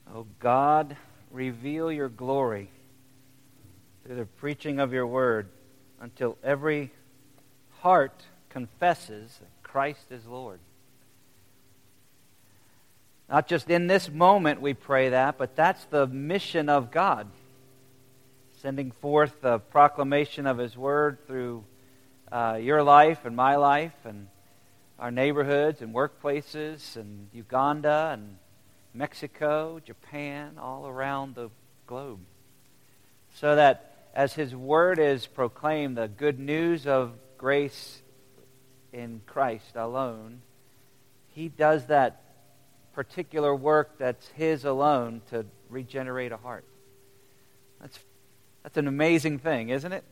O God, reveal your glory through the preaching of your word until every heart confesses that Christ is Lord. Not just in this moment we pray that, but that's the mission of God. Sending forth the proclamation of His word through your life and my life and our neighborhoods and workplaces and Uganda and Mexico, Japan, all around the globe. So that as His word is proclaimed, the good news of grace in Christ alone, He does that particular work that's His alone to regenerate a heart. That's an amazing thing, isn't it?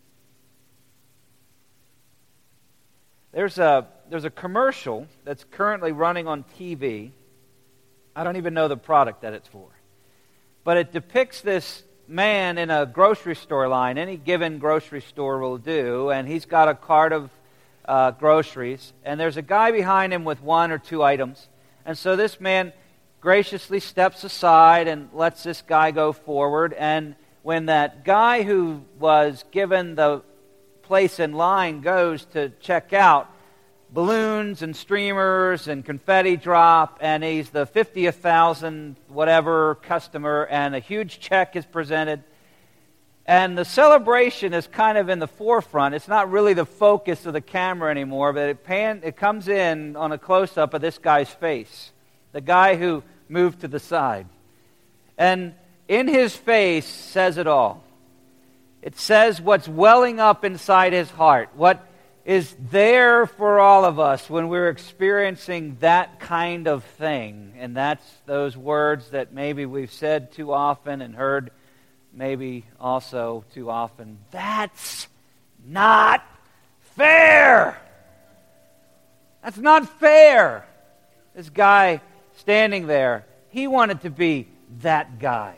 There's a commercial that's currently running on TV. I don't even know the product that it's for. But it depicts this man in a grocery store line. Any given grocery store will do. And he's got a cart of groceries. And there's a guy behind him with one or two items. And so this man graciously steps aside and lets this guy go forward. And when that guy who was given the place in line goes to check out, balloons and streamers and confetti drop, and he's the 50th thousand whatever customer, and a huge check is presented. And the celebration is kind of in the forefront. It's not really the focus of the camera anymore, but it comes in on a close-up of this guy's face, the guy who moved to the side. And in his face says it all. It says what's welling up inside his heart, what is there for all of us when we're experiencing that kind of thing. And that's those words that maybe we've said too often and heard maybe also too often. That's not fair. That's not fair. This guy standing there, he wanted to be that guy.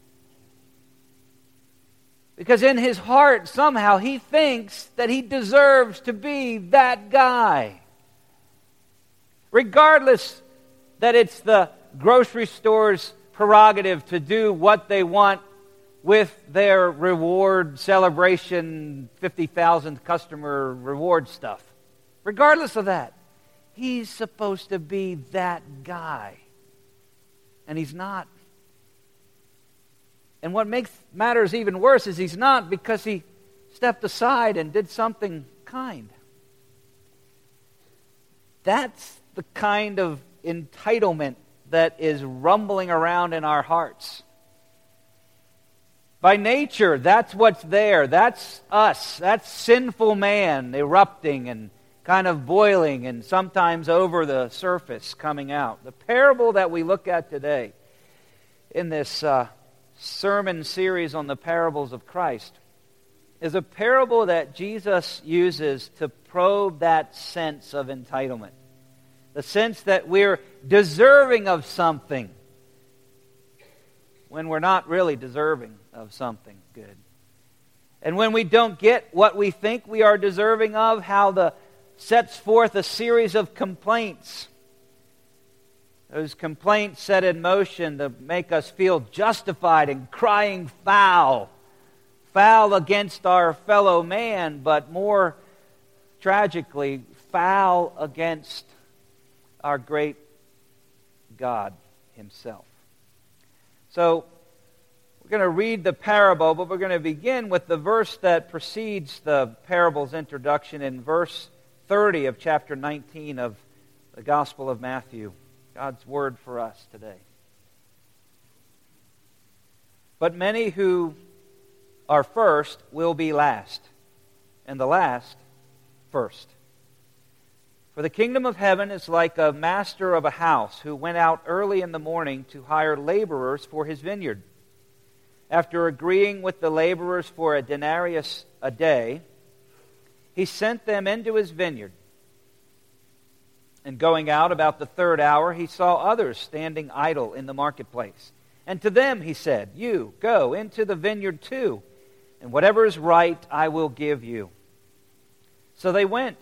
Because in his heart, somehow, he thinks that he deserves to be that guy. Regardless that it's the grocery store's prerogative to do what they want with their reward celebration, 50,000th customer reward stuff. Regardless of that, he's supposed to be that guy. And he's not. And what makes matters even worse is he's not, because he stepped aside and did something kind. That's the kind of entitlement that is rumbling around in our hearts. By nature, that's what's there. That's us. That's sinful man erupting and kind of boiling and sometimes over the surface coming out. The parable that we look at today in this sermon series on the parables of Christ is a parable that Jesus uses to probe that sense of entitlement. The sense that we're deserving of something when we're not really deserving of something good. And when we don't get what we think we are deserving of, how the sets forth a series of complaints. Those complaints set in motion to make us feel justified in crying foul. Foul against our fellow man, but more tragically, foul against our great God Himself. So, we're going to read the parable, but we're going to begin with the verse that precedes the parable's introduction in verse 30 of chapter 19 of the Gospel of Matthew. God's word for us today. But many who are first will be last, and the last first. For the kingdom of heaven is like a master of a house who went out early in the morning to hire laborers for his vineyard. After agreeing with the laborers for a denarius a day, he sent them into his vineyard. And going out about the third hour, he saw others standing idle in the marketplace. And to them he said, "You, go into the vineyard too, and whatever is right I will give you." So they went.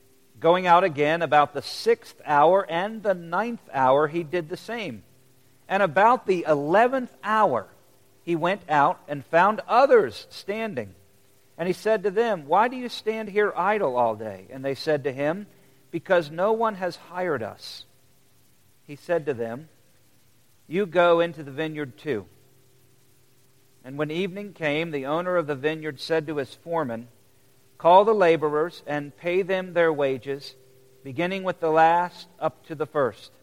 Going out again about the 6th hour and the 9th hour, he did the same. And about the 11th hour he went out and found others standing. And he said to them, "Why do you stand here idle all day?" And they said to him, "Because no one has hired us." He said to them, "You go into the vineyard too." And when evening came, the owner of the vineyard said to his foreman, "Call the laborers and pay them their wages, beginning with the last up to the first."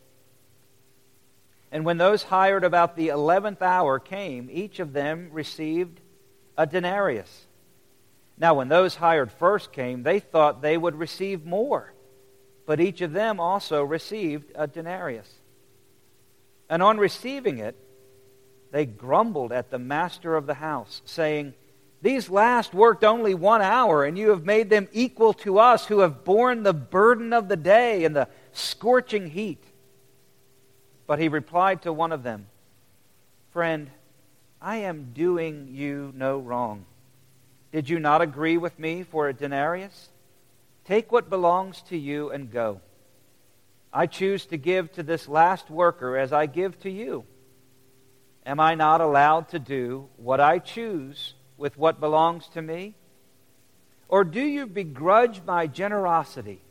And when those hired about the 11th hour came, each of them received a denarius. Now when those hired first came, they thought they would receive more, but each of them also received a denarius. And on receiving it, they grumbled at the master of the house, saying, "These last worked only 1 hour, and you have made them equal to us who have borne the burden of the day and the scorching heat." But he replied to one of them, "Friend, I am doing you no wrong. Did you not agree with me for a denarius? Take what belongs to you and go. I choose to give to this last worker as I give to you. Am I not allowed to do what I choose with what belongs to me? Or do you begrudge my generosity?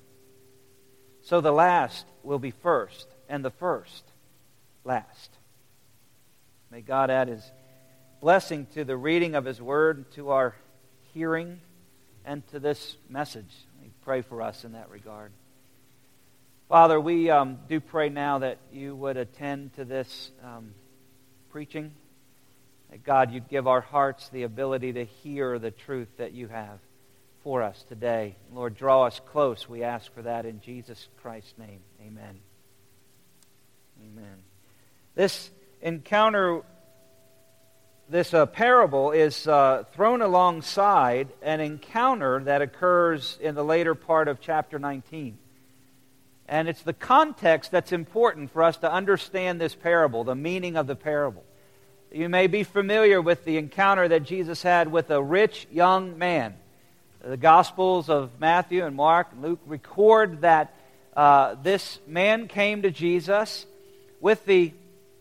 So the last will be first, and the first last." May God add His blessing to the reading of His Word, to our hearing, and to this message. We pray for us in that regard. Father, we do pray now that you would attend to this preaching. That God, you'd give our hearts the ability to hear the truth that you have for us today. Lord, draw us close. We ask for that in Jesus Christ's name. Amen. Amen. This encounter, this parable is thrown alongside an encounter that occurs in the later part of chapter 19. And it's the context that's important for us to understand this parable, the meaning of the parable. You may be familiar with the encounter that Jesus had with a rich young man. The Gospels of Matthew and Mark and Luke record that this man came to Jesus with the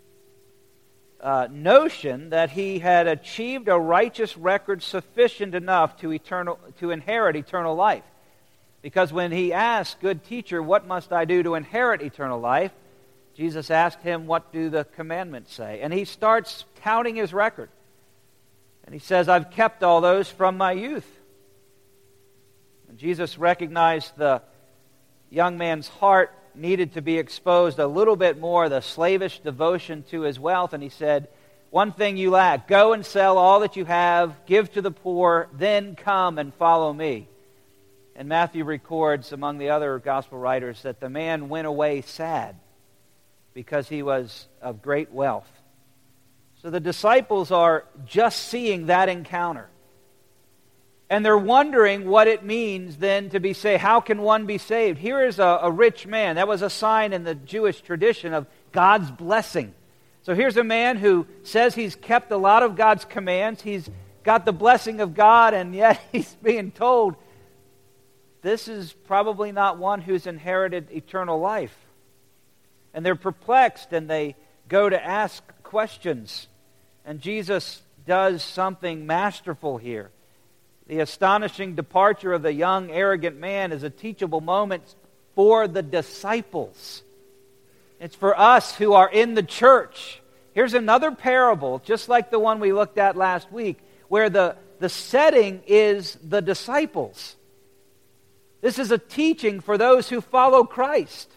notion that he had achieved a righteous record sufficient enough to inherit eternal life. Because when he asked, "Good teacher, what must I do to inherit eternal life?" Jesus asked him, "What do the commandments say?" And he starts touting his record. And he says, "I've kept all those from my youth." And Jesus recognized the young man's heart needed to be exposed a little bit more, the slavish devotion to his wealth. And he said, "One thing you lack. Go and sell all that you have, give to the poor, then come and follow me." And Matthew records, among the other gospel writers, that the man went away sad because he was of great wealth. So the disciples are just seeing that encounter. And they're wondering what it means then to be saved. How can one be saved? Here is a rich man. That was a sign in the Jewish tradition of God's blessing. So here's a man who says he's kept a lot of God's commands. He's got the blessing of God, and yet he's being told, this is probably not one who's inherited eternal life. And they're perplexed, and they go to ask questions. And Jesus does something masterful here. The astonishing departure of the young, arrogant man is a teachable moment for the disciples. It's for us who are in the church. Here's another parable, just like the one we looked at last week, where the setting is the disciples. This is a teaching for those who follow Christ.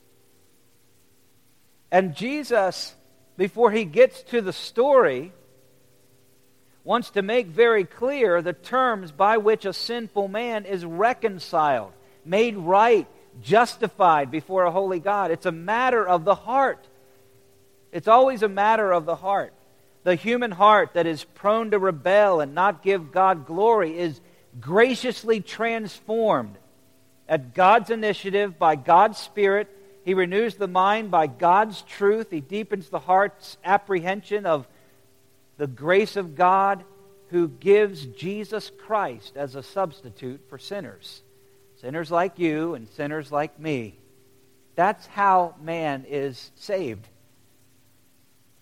And Jesus, before he gets to the story, wants to make very clear the terms by which a sinful man is reconciled, made right, justified before a holy God. It's a matter of the heart. It's always a matter of the heart. The human heart that is prone to rebel and not give God glory is graciously transformed at God's initiative, by God's Spirit. He renews the mind by God's truth. He deepens the heart's apprehension of the grace of God, who gives Jesus Christ as a substitute for sinners. Sinners like you and sinners like me. That's how man is saved.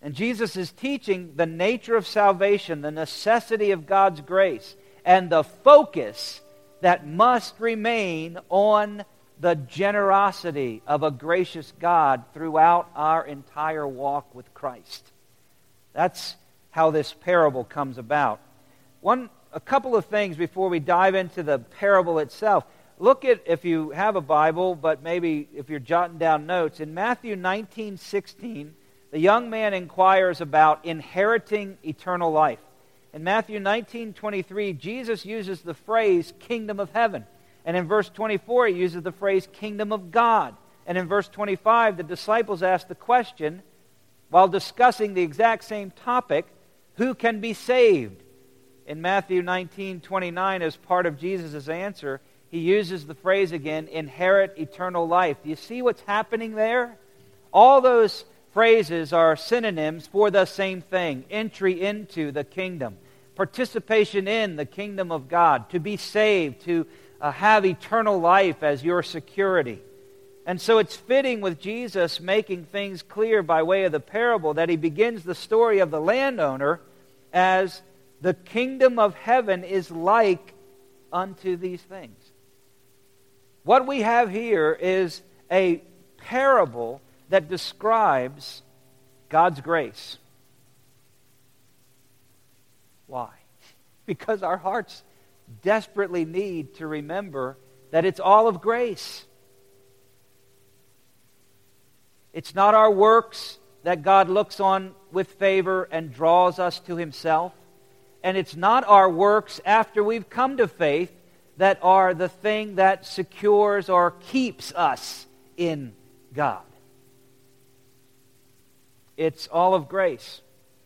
And Jesus is teaching the nature of salvation, the necessity of God's grace, and the focus that must remain on the generosity of a gracious God throughout our entire walk with Christ. That's how this parable comes about. A couple of things before we dive into the parable itself. Look at, if you have a Bible, but maybe if you're jotting down notes, in Matthew 19:16, the young man inquires about inheriting eternal life. In Matthew 19:23, Jesus uses the phrase kingdom of heaven. And in verse 24, he uses the phrase kingdom of God. And in verse 25, the disciples ask the question, while discussing the exact same topic, who can be saved? In Matthew 19:29, as part of Jesus' answer, he uses the phrase again, inherit eternal life. Do you see what's happening there? All those phrases are synonyms for the same thing, entry into the kingdom, participation in the kingdom of God, to be saved, to have eternal life as your security. And so it's fitting with Jesus making things clear by way of the parable that he begins the story of the landowner as the kingdom of heaven is like unto these things. What we have here is a parable that describes God's grace. Why? Because our hearts desperately need to remember that it's all of grace. It's not our works that God looks on with favor and draws us to himself. And it's not our works after we've come to faith that are the thing that secures or keeps us in God. It's all of grace.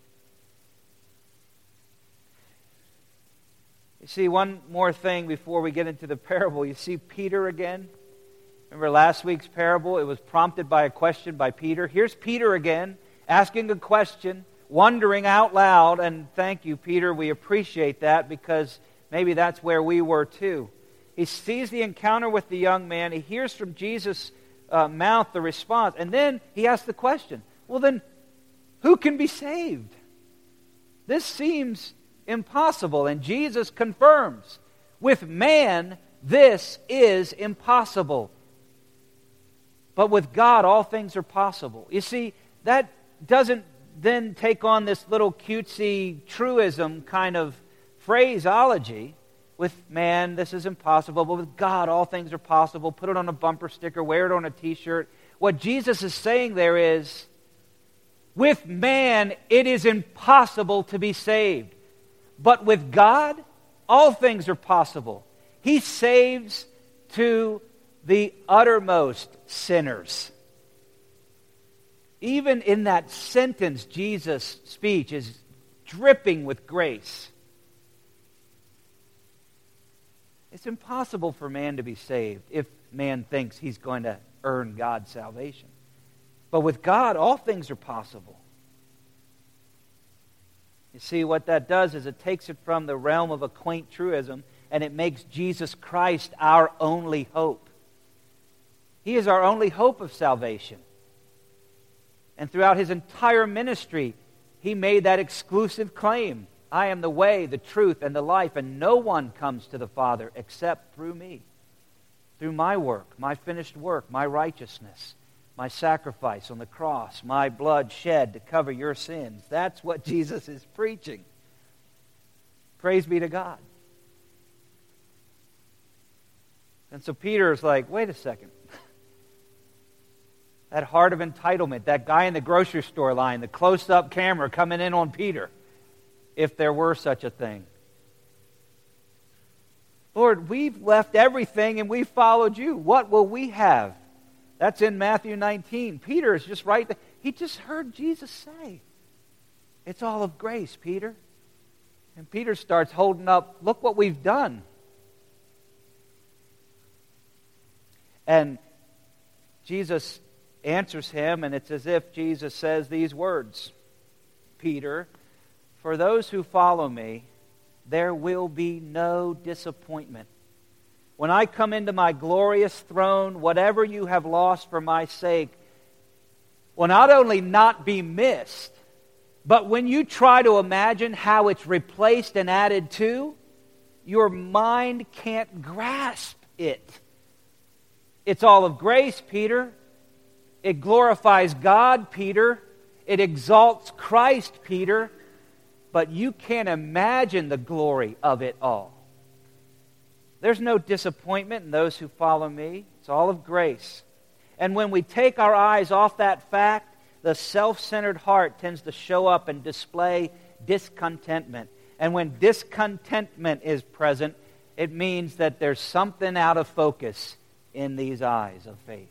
You see, one more thing before we get into the parable. You see Peter again. Remember last week's parable? It was prompted by a question by Peter. Here's Peter again, asking a question, wondering out loud. And thank you, Peter. We appreciate that because maybe that's where we were too. He sees the encounter with the young man. He hears from Jesus' mouth the response. And then he asks the question, well then, who can be saved? This seems impossible. And Jesus confirms, with man, this is impossible. But with God, all things are possible. You see, that doesn't then take on this little cutesy truism kind of phraseology. With man, this is impossible, but with God, all things are possible. Put it on a bumper sticker, wear it on a t-shirt. What Jesus is saying there is, with man, it is impossible to be saved. But with God, all things are possible. He saves to the uttermost sinners. Even in that sentence, Jesus' speech is dripping with grace. It's impossible for man to be saved if man thinks he's going to earn God's salvation. But with God, all things are possible. You see, what that does is it takes it from the realm of a quaint truism and it makes Jesus Christ our only hope. He is our only hope of salvation. And throughout his entire ministry, he made that exclusive claim. I am the way, the truth, and the life, and no one comes to the Father except through me. Through my work, my finished work, my righteousness, my sacrifice on the cross, my blood shed to cover your sins. That's what Jesus is preaching. Praise be to God. And so Peter is like, wait a second. That heart of entitlement, that guy in the grocery store line, the close-up camera coming in on Peter, if there were such a thing. Lord, we've left everything and we've followed you. What will we have? That's in Matthew 19. Peter is just right there. He just heard Jesus say, it's all of grace, Peter. And Peter starts holding up, look what we've done. And Jesus answers him, and it's as if Jesus says these words, Peter, for those who follow me, there will be no disappointment. When I come into my glorious throne, whatever you have lost for my sake will not only not be missed, But when you try to imagine how it's replaced and added to, your mind can't grasp it. It's all of grace, Peter. It glorifies God, Peter. It exalts Christ, Peter. But you can't imagine the glory of it all. There's no disappointment in those who follow me. It's all of grace. And when we take our eyes off that fact, the self-centered heart tends to show up and display discontentment. And when discontentment is present, it means that there's something out of focus in these eyes of faith.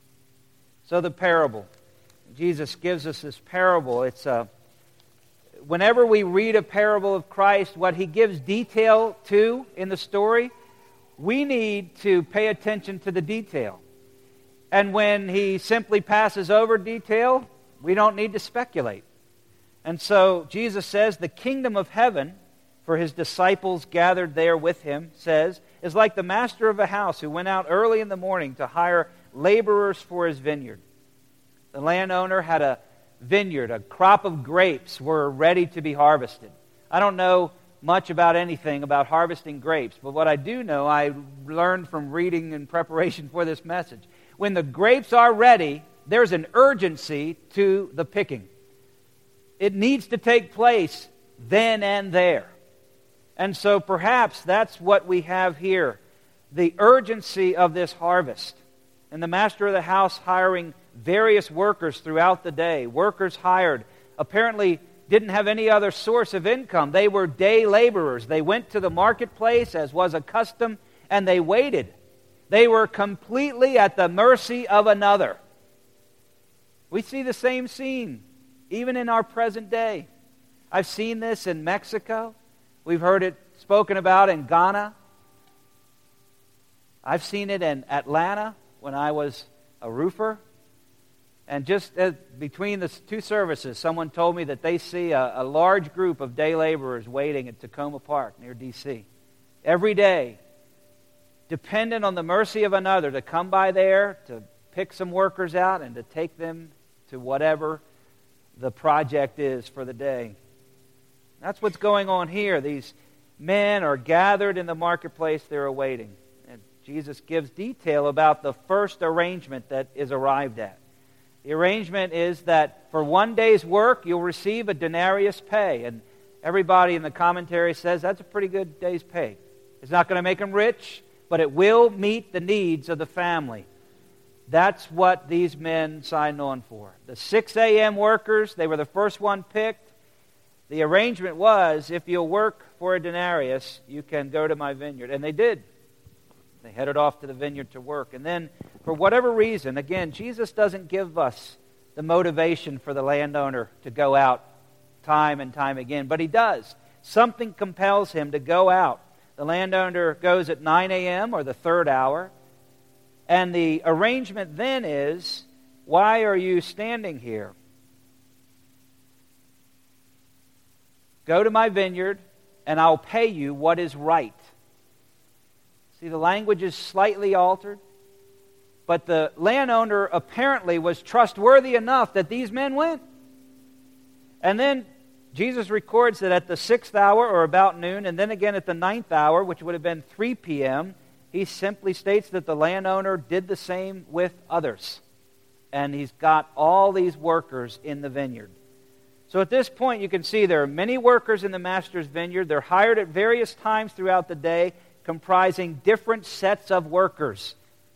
So the parable. Jesus gives us this parable. It's whenever we read a parable of Christ, what he gives detail to in the story, we need to pay attention to the detail. And when he simply passes over detail, we don't need to speculate. And so Jesus says, the kingdom of heaven, for his disciples gathered there with him, says, is like the master of a house who went out early in the morning to hire laborers for his vineyard. The landowner had a vineyard, a crop of grapes were ready to be harvested. I don't know much about anything about harvesting grapes, but what I do know, I learned from reading in preparation for this message. When the grapes are ready, there's an urgency to the picking. It needs to take place then and there. And so perhaps that's what we have here, the urgency of this harvest. And the master of the house hiring various workers throughout the day. Workers hired apparently didn't have any other source of income. They were day laborers. They went to the marketplace as was a custom, and they waited. They were completely at the mercy of another. We see the same scene even in our present day. I've seen this in Mexico. We've heard it spoken about in Ghana. I've seen it in Atlanta when I was a roofer. And just between the two services, someone told me that they see a large group of day laborers waiting at Tacoma Park near D.C. every day, dependent on the mercy of another to come by there, to pick some workers out and to take them to whatever the project is for the day. That's what's going on here. These men are gathered in the marketplace. They're awaiting. And Jesus gives detail about the first arrangement that is arrived at. The arrangement is that for one day's work, you'll receive a denarius pay. And everybody in the commentary says that's a pretty good day's pay. It's not going to make them rich, but it will meet the needs of the family. That's what these men signed on for. The 6 a.m. workers, they were the first one picked. The arrangement was, if you'll work for a denarius, you can go to my vineyard. And they did. They headed off to the vineyard to work. And then, for whatever reason, again, Jesus doesn't give us the motivation for the landowner to go out time and time again, but he does. Something compels him to go out. The landowner goes at 9 a.m. or the third hour. And the arrangement then is, why are you standing here? Go to my vineyard, and I'll pay you what is right. See, the language is slightly altered, but the landowner apparently was trustworthy enough that these men went. And then Jesus records that at the 6th hour, or about noon, and then again at the 9th hour, which would have been 3 p.m., he simply states that the landowner did the same with others. And he's got all these workers in the vineyard. So at this point, you can see there are many workers in the master's vineyard. They're hired at various times throughout the day, comprising different sets of workers.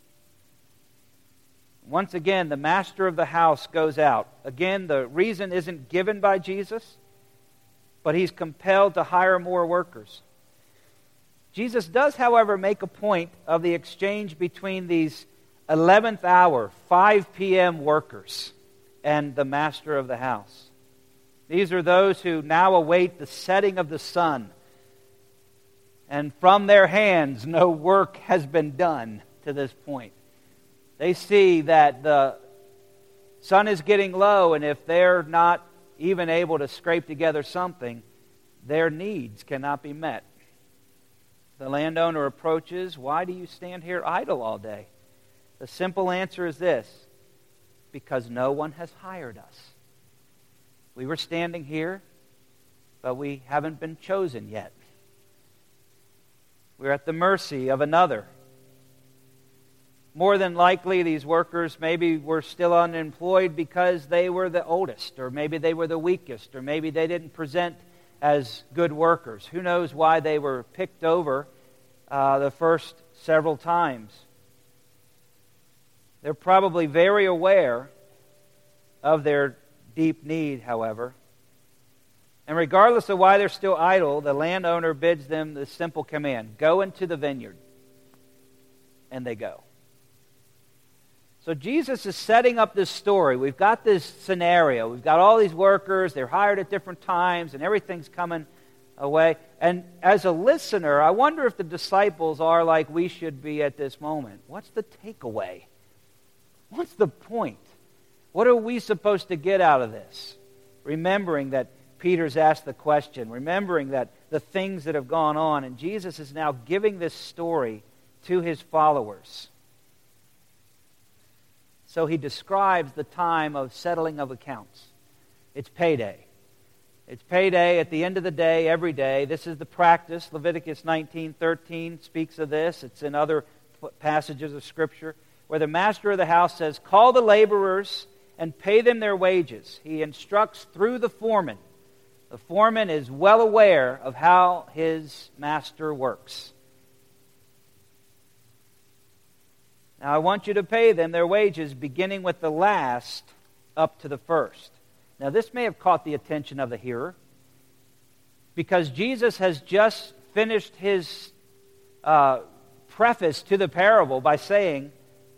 Once again, the master of the house goes out. Again, the reason isn't given by Jesus, but he's compelled to hire more workers. Jesus does, however, make a point of the exchange between these 11th hour, 5 p.m. workers and the master of the house. These are those who now await the setting of the sun. And from their hands, no work has been done to this point. They see that the sun is getting low, and if they're not even able to scrape together something, their needs cannot be met. The landowner approaches, why do you stand here idle all day? The simple answer is this, because no one has hired us. We were standing here, but we haven't been chosen yet. We're at the mercy of another. More than likely, these workers maybe were still unemployed because they were the oldest, or maybe they were the weakest, or maybe they didn't present as good workers. Who knows why they were picked over the first several times. They're probably very aware of their deep need, however. And regardless of why they're still idle, the landowner bids them the simple command: go into the vineyard. And they go. So Jesus is setting up this story. We've got this scenario. We've got all these workers. They're hired at different times, and everything's coming away. And as a listener, I wonder if the disciples are like we should be at this moment. What's the takeaway? What's the point? What are we supposed to get out of this? Remembering that Peter's asked the question, remembering that the things that have gone on, and Jesus is now giving this story to his followers. So he describes the time of settling of accounts. It's payday. It's payday at the end of the day, every day. This is the practice. Leviticus 19:13 speaks of this. It's in other passages of Scripture, where the master of the house says, call the laborers and pay them their wages. He instructs through the foreman. The foreman is well aware of how his master works. Now, I want you to pay them their wages, beginning with the last up to the first. Now, this may have caught the attention of the hearer, because Jesus has just finished his preface to the parable by saying,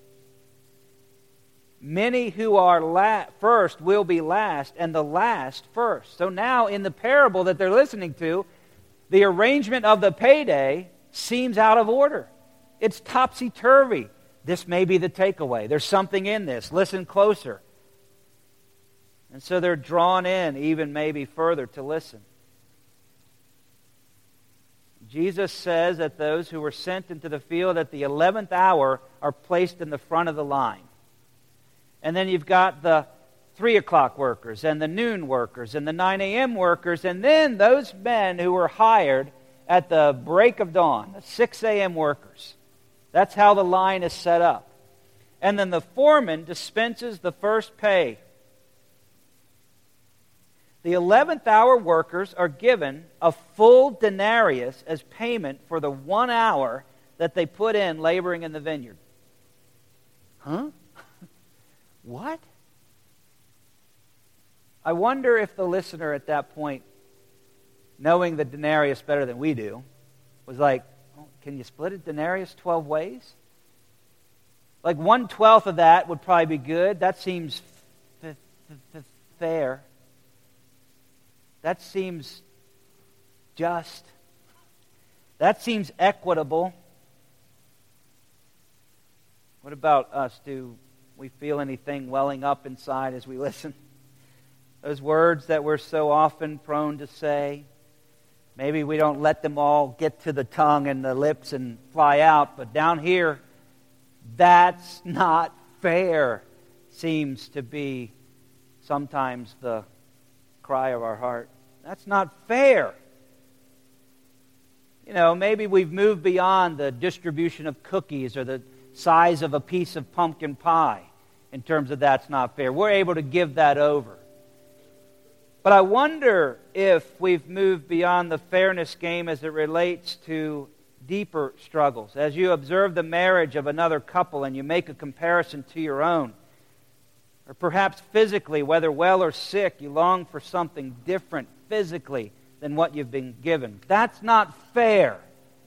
many who are first will be last, and the last first. So now, in the parable that they're listening to, the arrangement of the payday seems out of order. It's topsy-turvy. This may be the takeaway. There's something in this. Listen closer. And so they're drawn in even maybe further to listen. Jesus says that those who were sent into the field at the 11th hour are placed in the front of the line. And then you've got the 3 o'clock workers and the noon workers and the 9 a.m. workers, and then those men who were hired at the break of dawn, the 6 a.m. workers. That's how the line is set up. And then the foreman dispenses the first pay. The 11th hour workers are given a full denarius as payment for the 1 hour that they put in laboring in the vineyard. Huh? What? I wonder if the listener at that point, knowing the denarius better than we do, was like, can you split a denarius 12 ways? Like 1/12 of that would probably be good. That seems fair. That seems just. That seems equitable. What about us? Do we feel anything welling up inside as we listen? Those words that we're so often prone to say. Maybe we don't let them all get to the tongue and the lips and fly out, but down here, that's not fair, seems to be sometimes the cry of our heart. That's not fair. You know, maybe we've moved beyond the distribution of cookies or the size of a piece of pumpkin pie in terms of that's not fair. We're able to give that over. But I wonder if we've moved beyond the fairness game as it relates to deeper struggles. As you observe the marriage of another couple and you make a comparison to your own, or perhaps physically, whether well or sick, you long for something different physically than what you've been given. That's not fair.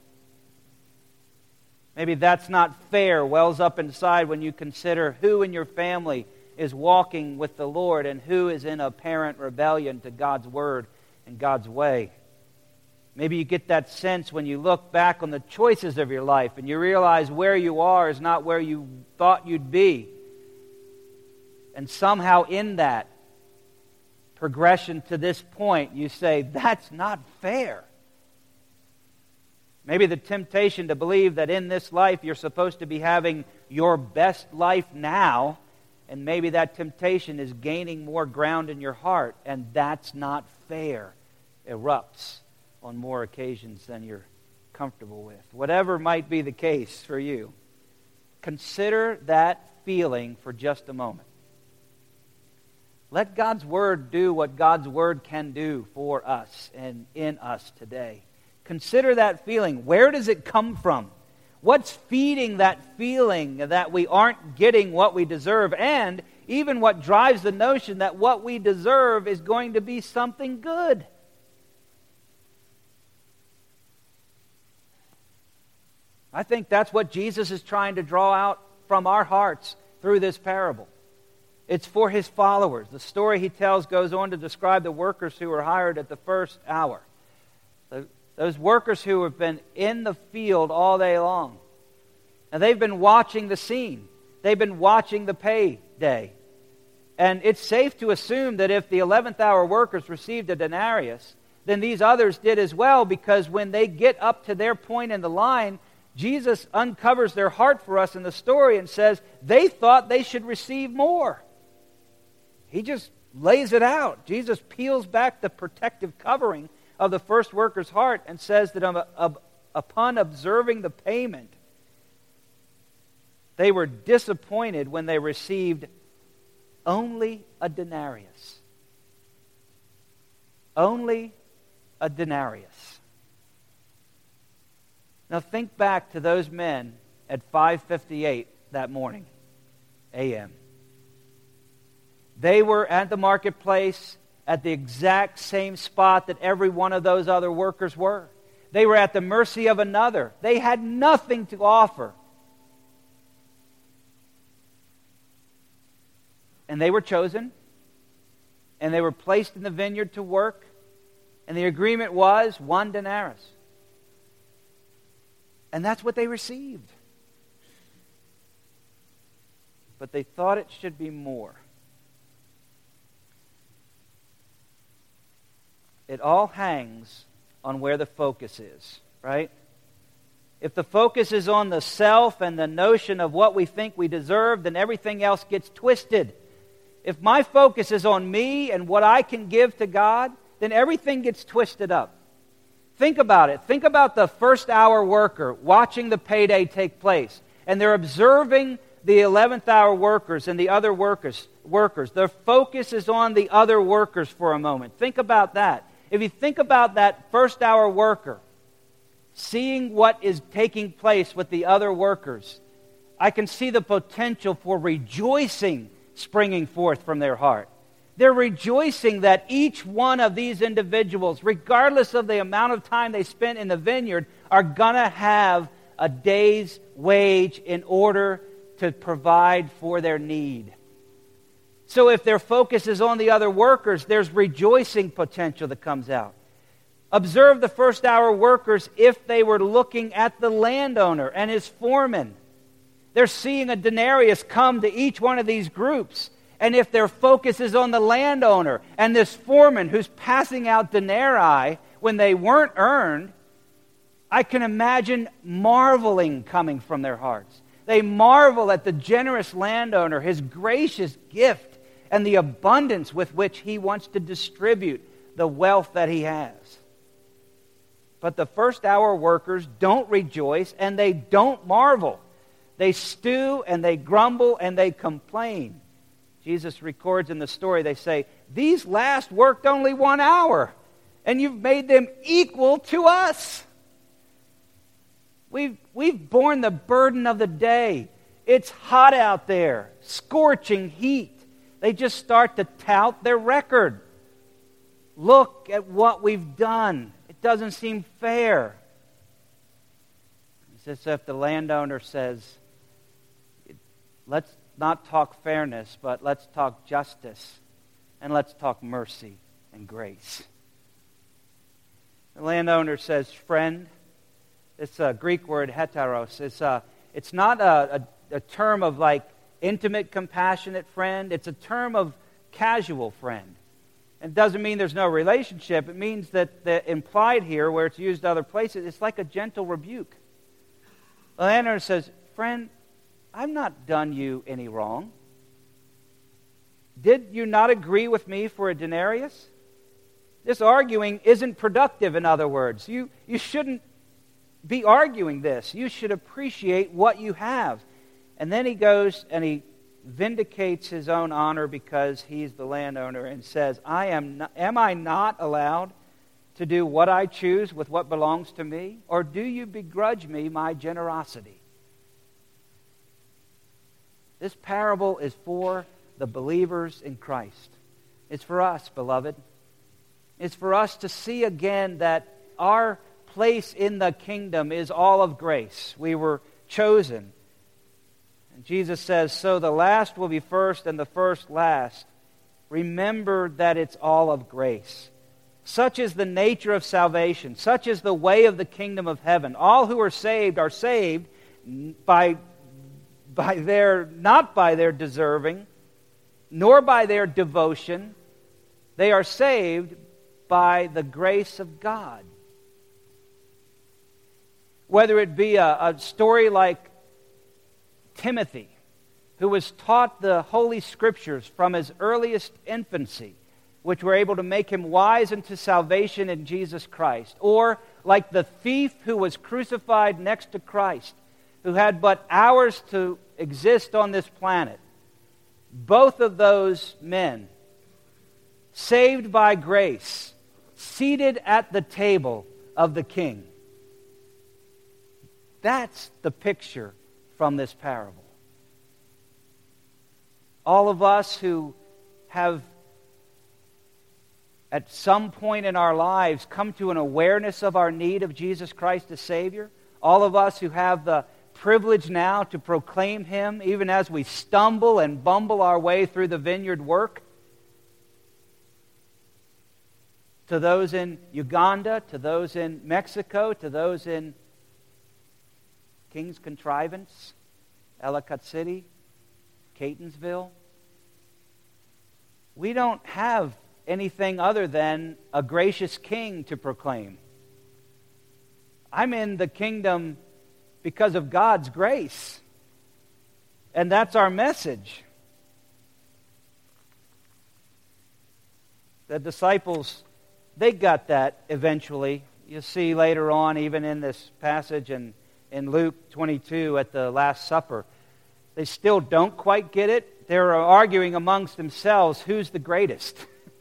Maybe that's not fair wells up inside when you consider who in your family is walking with the Lord and who is in apparent rebellion to God's word and God's way. Maybe you get that sense when you look back on the choices of your life and you realize where you are is not where you thought you'd be. And somehow in that progression to this point, you say, that's not fair. Maybe the temptation to believe that in this life you're supposed to be having your best life now, and maybe that temptation is gaining more ground in your heart, and that's not fair, erupts on more occasions than you're comfortable with. Whatever might be the case for you, consider that feeling for just a moment. Let God's Word do what God's Word can do for us and in us today. Consider that feeling. Where does it come from? What's feeding that feeling that we aren't getting what we deserve? And even what drives the notion that what we deserve is going to be something good? I think that's what Jesus is trying to draw out from our hearts through this parable. It's for His followers. The story He tells goes on to describe the workers who were hired at the first hour. Those workers who have been in the field all day long. And they've been watching the scene. They've been watching the payday. And it's safe to assume that if the 11th hour workers received a denarius, then these others did as well, because when they get up to their point in the line, Jesus uncovers their heart for us in the story and says they thought they should receive more. He just lays it out. Jesus peels back the protective covering of the first worker's heart and says that upon observing the payment, they were disappointed when they received only a denarius. Only a denarius. Now think back to those men at 5:58 that morning, a.m. They were at the marketplace at the exact same spot that every one of those other workers were. They were at the mercy of another. They had nothing to offer. And they were chosen, and they were placed in the vineyard to work, and the agreement was 1 denarius. And that's what they received. But they thought it should be more. It all hangs on where the focus is, right? If the focus is on the self and the notion of what we think we deserve, then everything else gets twisted. If my focus is on me and what I can give to God, then everything gets twisted up. Think about it. Think about the first hour worker watching the payday take place. And they're observing the 11th hour workers and the other workers. Their focus is on the other workers for a moment. Think about that. If you think about that first hour worker, seeing what is taking place with the other workers, I can see the potential for rejoicing springing forth from their heart. They're rejoicing that each one of these individuals, regardless of the amount of time they spent in the vineyard, are going to have a day's wage in order to provide for their need. So if their focus is on the other workers, there's rejoicing potential that comes out. Observe the first hour workers if they were looking at the landowner and his foreman. They're seeing a denarius come to each one of these groups. And if their focus is on the landowner and this foreman who's passing out denarii when they weren't earned, I can imagine marveling coming from their hearts. They marvel at the generous landowner, his gracious gift, and the abundance with which he wants to distribute the wealth that he has. But the first hour workers don't rejoice and they don't marvel. They stew and they grumble and they complain. Jesus records in the story, they say, "These last worked only 1 hour, and you've made them equal to us. We've borne the burden of the day. It's hot out there, scorching heat." They just start to tout their record. Look at what we've done. It doesn't seem fair. It's as if the landowner says, let's not talk fairness, but let's talk justice, and let's talk mercy and grace. The landowner says, "Friend," it's a Greek word, heteros. It's not a term of like intimate, compassionate friend. It's a term of casual friend. It doesn't mean there's no relationship. It means that the implied here, where it's used other places, it's like a gentle rebuke. The landowner says, "Friend, I've not done you any wrong. Did you not agree with me for a denarius? This arguing isn't productive, in other words. You shouldn't be arguing this. You should appreciate what you have. And then he goes and he vindicates his own honor because he's the landowner and says, am I not allowed to do what I choose with what belongs to me? Or do you begrudge me my generosity? This parable is for the believers in Christ. It's for us, beloved. It's for us to see again that our place in the kingdom is all of grace. We were chosen. And Jesus says, so the last will be first and the first last. Remember that it's all of grace. Such is the nature of salvation. Such is the way of the kingdom of heaven. All who are saved by not by their deserving, nor by their devotion. They are saved by the grace of God. Whether it be a story like Timothy, who was taught the Holy Scriptures from his earliest infancy, which were able to make him wise unto salvation in Jesus Christ. Or like the thief who was crucified next to Christ, who had but hours to exist on this planet. Both of those men, saved by grace, seated at the table of the King. That's the picture from this parable. All of us who have at some point in our lives come to an awareness of our need of Jesus Christ as Savior, all of us who have the privilege now to proclaim Him even as we stumble and bumble our way through the vineyard work, to those in Uganda, to those in Mexico, to those in King's Contrivance, Ellicott City, Catonsville. We don't have anything other than a gracious King to proclaim. I'm in the kingdom because of God's grace. And that's our message. The disciples, they got that eventually. You'll see later on, even in this passage in Luke 22 at the Last Supper, they still don't quite get it. They're arguing amongst themselves who's the greatest.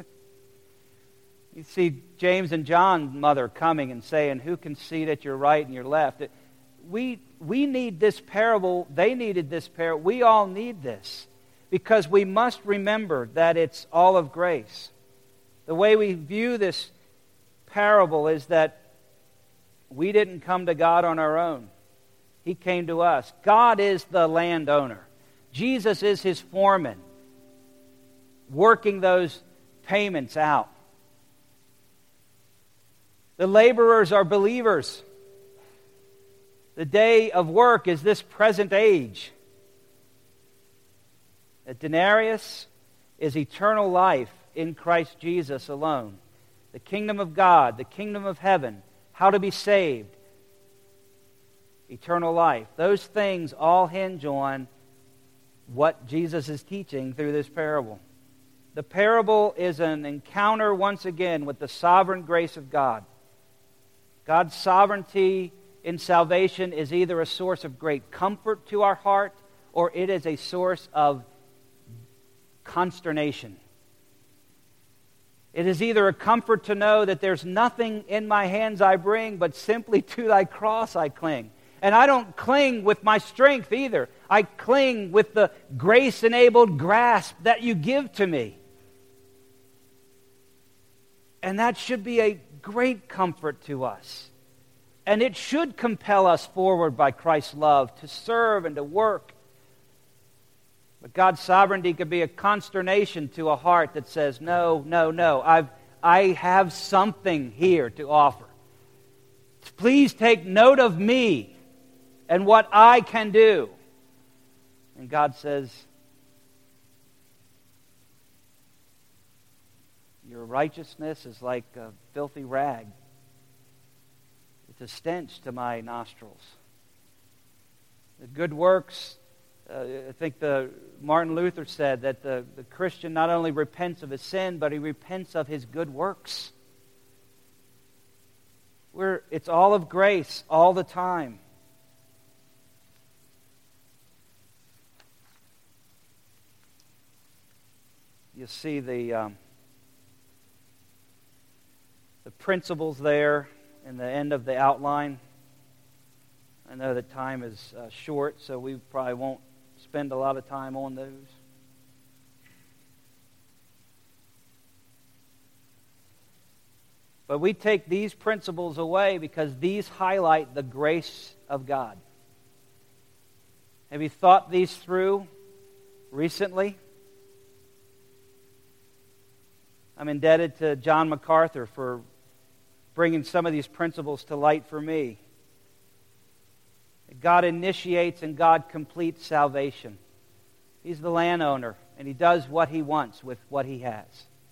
You see James and John's mother coming and saying, who can seat at your right and your left? We need this parable. They needed this parable. We all need this because we must remember that it's all of grace. The way we view this parable is that we didn't come to God on our own. He came to us. God is the landowner. Jesus is His foreman, working those payments out. The laborers are believers. The day of work is this present age. A denarius is eternal life in Christ Jesus alone. The kingdom of God, the kingdom of heaven, how to be saved, eternal life. Those things all hinge on what Jesus is teaching through this parable. The parable is an encounter once again with the sovereign grace of God. God's sovereignty in salvation is either a source of great comfort to our heart or it is a source of consternation. It is either a comfort to know that there's nothing in my hands I bring, but simply to thy cross I cling. And I don't cling with my strength either. I cling with the grace-enabled grasp that you give to me. And that should be a great comfort to us. And it should compel us forward by Christ's love to serve and to work. But God's sovereignty could be a consternation to a heart that says, no, I have something here to offer. Please take note of me and what I can do. And God says, your righteousness is like a filthy rag. It's a stench to my nostrils. The good works I think Martin Luther said that the Christian not only repents of his sin, but he repents of his good works. It's all of grace all the time. You see the principles there in the end of the outline. I know the time is short, so we probably won't spend a lot of time on those. But we take these principles away because these highlight the grace of God. Have you thought these through recently? I'm indebted to John MacArthur for bringing some of these principles to light for me. God initiates and God completes salvation. He's the landowner, and He does what He wants with what He has.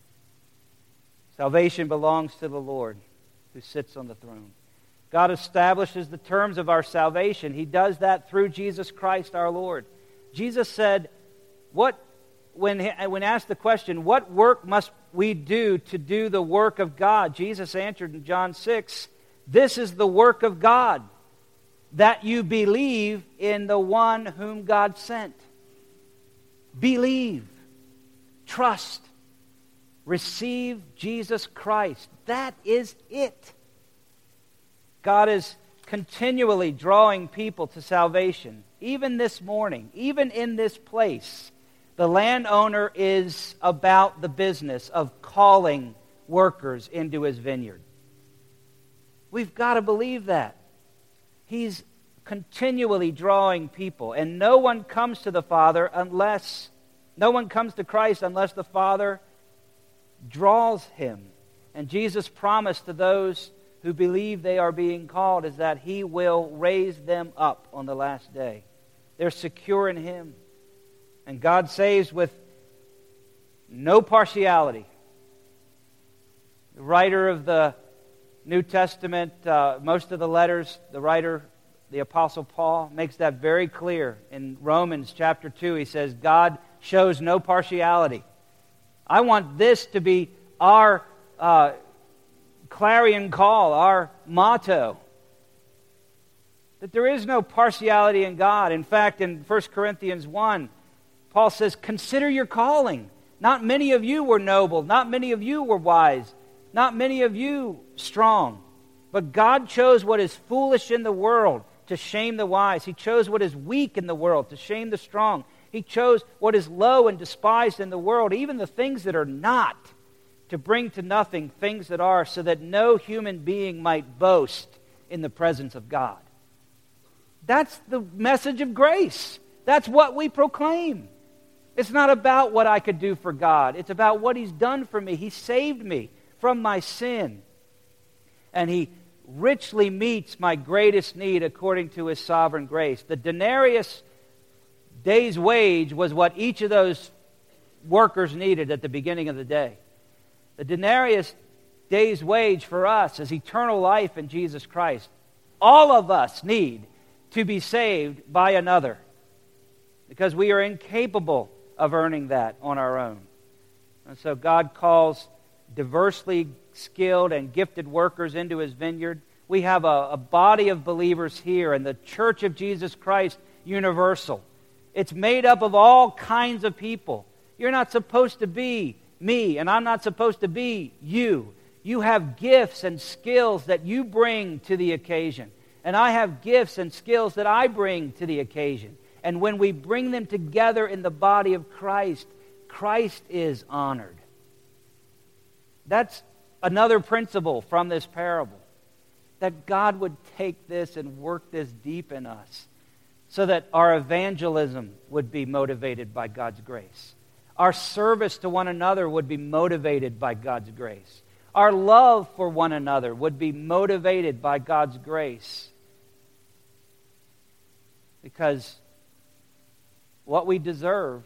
Salvation belongs to the Lord who sits on the throne. God establishes the terms of our salvation. He does that through Jesus Christ our Lord. Jesus said, when asked the question, what work must we do to do the work of God? Jesus answered in John 6, this is the work of God, that you believe in the one whom God sent. Believe, trust, receive Jesus Christ. That is it. God is continually drawing people to salvation. Even this morning, even in this place, the landowner is about the business of calling workers into his vineyard. We've got to believe that. He's continually drawing people, and no one comes to Christ unless the Father draws him. And Jesus' promise to those who believe they are being called is that He will raise them up on the last day. They're secure in Him. And God saves with no partiality. The writer of the New Testament, most of the letters, the Apostle Paul, makes that very clear. In Romans chapter 2, he says, God shows no partiality. I want this to be our clarion call, our motto. That there is no partiality in God. In fact, in 1 Corinthians 1, Paul says, consider your calling. Not many of you were noble. Not many of you were wise. Not many of you strong. But God chose what is foolish in the world to shame the wise. He chose what is weak in the world to shame the strong. He chose what is low and despised in the world, even the things that are not, to bring to nothing things that are, so that no human being might boast in the presence of God. That's the message of grace. That's what we proclaim. It's not about what I could do for God. It's about what He's done for me. He saved me from my sin. And He richly meets my greatest need according to His sovereign grace. The denarius day's wage was what each of those workers needed at the beginning of the day. The denarius day's wage for us is eternal life in Jesus Christ. All of us need to be saved by another because we are incapable of earning that on our own. And so God calls diversely skilled and gifted workers into His vineyard. We have a body of believers here in the Church of Jesus Christ Universal. It's made up of all kinds of people. You're not supposed to be me, and I'm not supposed to be you. You have gifts and skills that you bring to the occasion. And I have gifts and skills that I bring to the occasion. And when we bring them together in the body of Christ, Christ is honored. That's another principle from this parable. That God would take this and work this deep in us so that our evangelism would be motivated by God's grace. Our service to one another would be motivated by God's grace. Our love for one another would be motivated by God's grace. Because what we deserve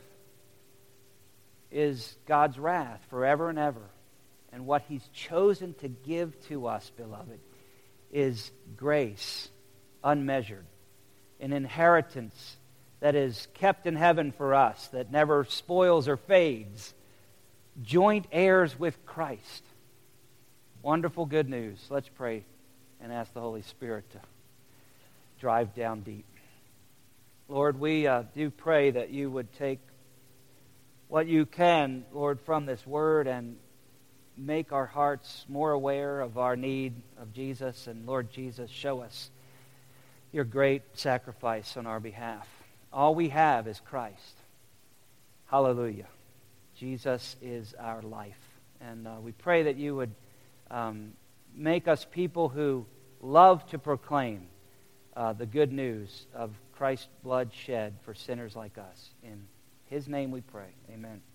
is God's wrath forever and ever. And what He's chosen to give to us, beloved, is grace unmeasured, an inheritance that is kept in heaven for us, that never spoils or fades. Joint heirs with Christ. Wonderful good news. Let's pray and ask the Holy Spirit to drive down deep. Lord, we do pray that you would take what you can, Lord, from this word and make our hearts more aware of our need of Jesus. And Lord Jesus, show us your great sacrifice on our behalf. All we have is Christ. Hallelujah. Jesus is our life. And we pray that you would make us people who love to proclaim the good news of Christ's blood shed for sinners like us. In his name we pray. Amen.